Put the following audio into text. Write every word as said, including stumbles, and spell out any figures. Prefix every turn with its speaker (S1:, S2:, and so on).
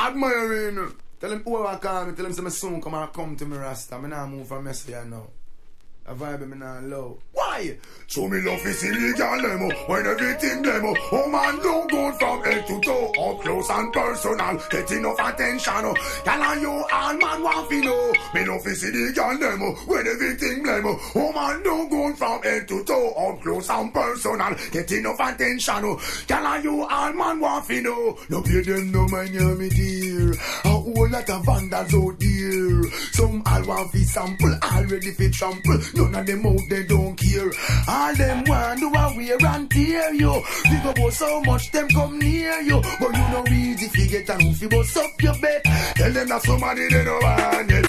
S1: admiring. Tell him who I call me, tell him some soon come and come to me Rasta. I now move from Messiah now. A vibe me now low. Why?
S2: So me love is illegal demo when everything demo. Oh man, don't go from head to toe, up close and personal. Get enough attention. Oh, can I you all man want to know? Me love is illegal demo when everything demo. Oh man, don't go from head to toe, up close and personal. Get enough attention. Oh, can I you all man want to know? No pay them no mind you me dear. A whole lot of vandals out there. Some all want to sample, already fit trample. None of them out they don't care. All them want do a wear and tear you. Think about so much them come near you. But you know easy if you get a roof, you bust up your bed. Tell them that somebody they don't want it.